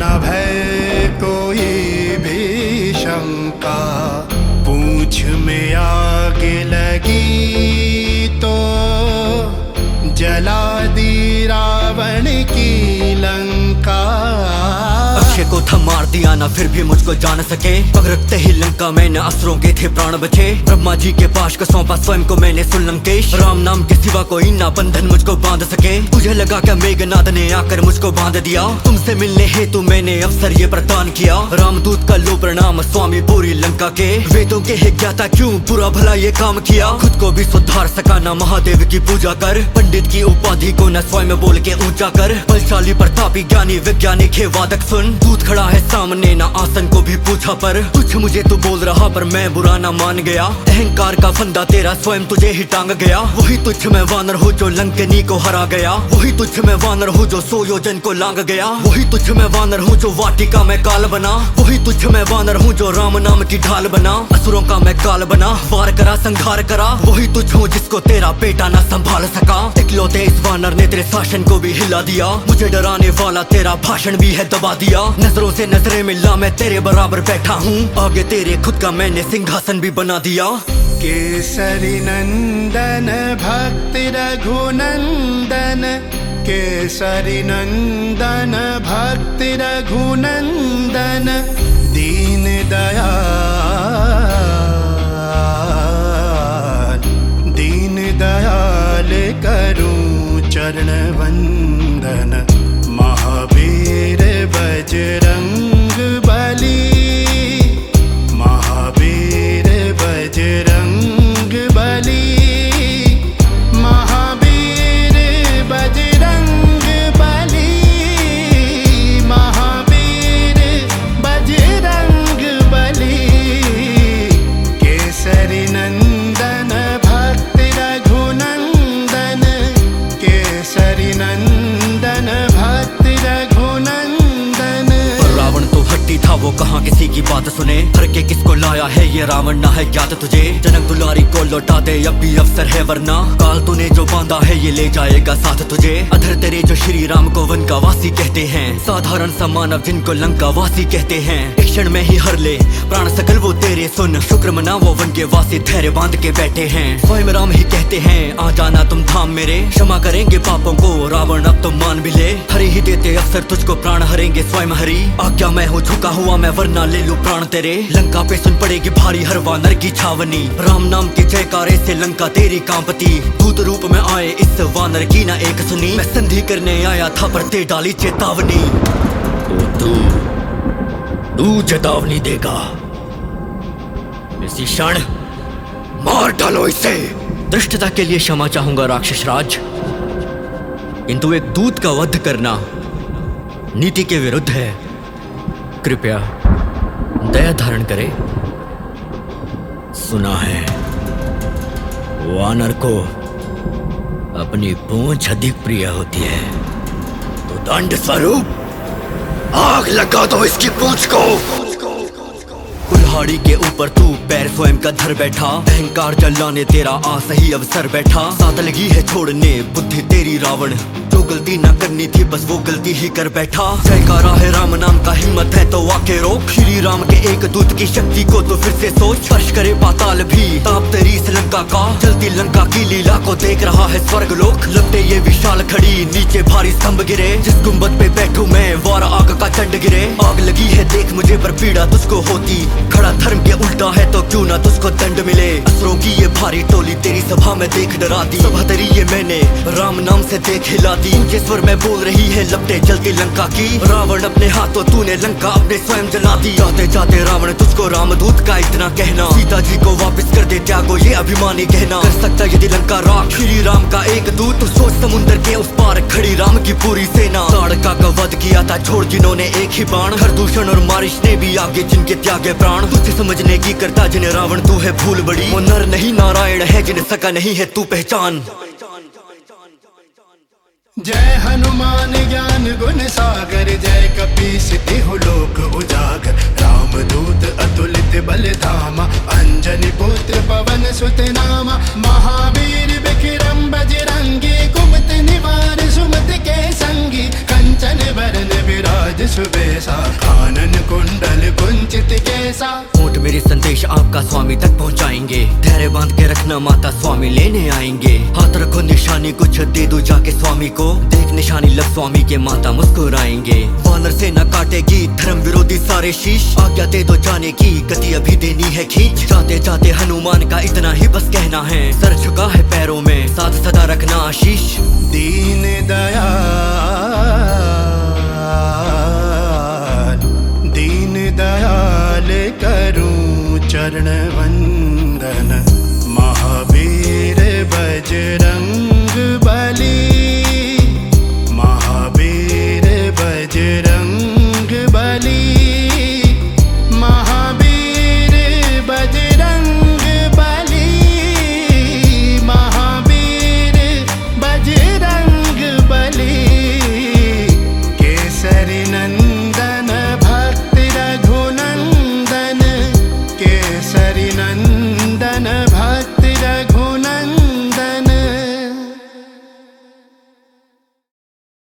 भय कोई भी शंका, पूंछ में आग लगी तो जला दी रावण की लंका। अक्षय को था मार दिया ना फिर भी मुझको जान सके, पग रखते ही लंका में न असुरों के थे प्राण बचे। ब्रह्मा जी के पास का सौंपा स्वयं को मैंने सुन लंकेश, राम नाम के सिवा कोई ना बंधन मुझको बांध सके। तुझे लगा क्या मेघनाद ने आकर मुझको बांध दिया, तुमसे मिलने हेतु मैंने अवसर ये प्रदान किया। रामदूत का लो प्रणाम स्वामी पूरी लंका के, वेदों के है ज्ञाता क्यों बुरा भला ये काम किया। खुद को भी सुधार सका ना महादेव की पूजा कर, पंडित की उपाधि को न स्वयं बोल के ऊंचा कर। बलशाली प्रतापी ज्ञानी वैज्ञानिक है वादक सुन, दूत खड़ा है सामने ना आसन को भी पूछा पर। कुछ मुझे तो बोल रहा पर मैं बुरा ना मान गया, अहंकार का फंदा तेरा स्वयं तुझे ही टांग गया। वही तुझ में वानर हो जो लंकनी को हरा गया, वही तुझ में वानर हो जो 100 योजन को लांग गया। वही तुझ में वानर हूँ जो वाटिका में काल बना, वही तुझ में वानर हूँ जो राम नाम की ढाल बना। असुरों का मैं काल बना, वार करा संहार करा, वही तुझ हूँ जिसको तेरा बेटा ना संभाल सका। इकलौते इस वानर ने तेरे शासन को भी हिला दिया, मुझे डराने वाला तेरा भाषण भी है दबा दिया। नजरों से नजरें मिला मैं तेरे बराबर बैठा हूँ, आगे तेरे खुद का मैंने सिंहासन भी बना दिया। केसरी नंदन भक्ति रघुनंदन, केसरी नंदन भक्ति रघुनंदन, दीन दयाल करूं चरण वंदन। महावीर बजरंग बली, महावीर बजरंग बली, महावीर बजरंग बली, महावीर बजरंग बली। केसरी नंदन भक्ति रघुनंदन, केसरी नंदन भक्ति रघुनंदन। रावण तो हट्टी था वो कहाँ किसी की बात सुने, हर के किसको लाया है ये रावण ना है ज्ञात तुझे। जनक दुलारी को लौटा दे अब भी अवसर है वरना, काल तूने जो बांधा है ये ले जाएगा साथ तुझे। अधर तेरे जो श्री राम को वन का वासी कहते हैं, साधारण सा मानव जिनको लंका वासी कहते हैं। एक क्षण में ही हर ले प्राण सकल वो तेरे सुन, शुक्र मना वो वन के वासी धैर्य बांध के बैठे हैं। स्वयं राम ही कहते हैं आ जाना तुम धाम मेरे, क्षमा करेंगे पापों को रावण अब तुम मान भी ले। हरि ही देते अवसर तुझको प्राण हरेंगे स्वयं हरि, आज्ञा मैं हूँ झुका हुआ मैं वरना ले लूं प्राण तेरे। लंका पे सुन पड़ेगी भारी हर वानर की छावनी, राम नाम के जयकारे से लंका तेरी कांपती। दूत रूप में आए इस वानर की ना एक सुनी, मैं संधि करने आया था पर ते डाली चेतावनी। तू चेतावनी देगा इसी क्षण, मार डालो इसे। दृष्टता के लिए क्षमा चाहूंगा राक्षस राज, किंतु एक दूत का वध करना नीति के विरुद्ध है, कृपया दया धारण करे। सुना है वानर को अपनी पूंछ अधिक प्रिय होती है, तो दंड स्वरूप आग लगा दो इसकी पूंछ को। कुल्हाड़ी के ऊपर तू पैर स्वयं का धर बैठा, अहंकार जलाने तेरा आ सही अवसर बैठा। सादगी है छोड़ने बुद्धि तेरी रावण, जो गलती ना करनी थी बस वो गलती ही कर बैठा। जयकारा है राम नाम का हिम्मत है तो आके रोक, श्री राम के एक दूत की शक्ति को तो फिर से सोच। स्पर्श करे पाताल भी ताप तेरी इस लंका का, जलती लंका की लीला को देख रहा है स्वर्ग लोक। लपटे ये विशाल खड़ी नीचे भारी स्तंभ गिरे, जिस गुम्बद पे बैठूं मैं वार आग का चंड गिरे। आग लगी है देख मुझे पर पीड़ा तुझको होती, खड़ा धर्म के उल्टा है तो क्यों ना तुझको दंड मिले। असुरों की ये भारी टोली तेरी सभा में देख डरा दी, सभा तेरी ये मैंने राम नाम से देख हिला दी। ऊंचे स्वर में बोल रही है लपटे जलती लंका की, रावण अपने हाथों तूने लंका अपने स्वयं जला दी। जाते जाते रावण तुझको रामदूत का इतना कहना, सीता जी को वापस कर दे त्यागो ये अभिमानी कहना। कर सकता यदि लंका राख श्री राम का एक दूत, सोच समुद्र के उस पार खड़ी राम की पूरी सेना। ताड़का का वध किया था छोड़ जिन्होंने एक ही बाण, खरदूषण और मारिश ने भी आगे जिनके त्यागे प्राण। तुझे समझने की करता जिन्हें रावण तू है भूल बड़ी, वो नर नहीं नारायण है जिन्हें सका नहीं है तू पहचान। जय हनुमान ज्ञान गुण सागर, जय कपीस तिहु लोक उजागर। रामदूत अतुलित बल धामा, अंजनी पुत्र पवन सुत नामा। महावीर विक्रम बजरंगी, कुमति निवार सुमति के संगी। कंचन बरन विराज सुबेसा, देखना माता स्वामी लेने आएंगे। हाथ रखो निशानी कुछ दे दो जाके स्वामी को, देख निशानी लग स्वामी के माता मुस्कुराएंगे। वानर से न काटेगी धर्म विरोधी सारे शीश, आज्ञा दे दो जाने की गति अभी देनी है खींच। जाते जाते हनुमान का इतना ही बस कहना है, सर झुका है पैरों में साथ सदा रखना आशीष। दीन दयाल करूं चरण वंदन, महावीर बजरंग बली, महावीर बजरंग बली, महावीर बजरंग बली, महावीर बजरंग बली। केसरी नंदन भक्त रघुनंदन, केसरी नंदन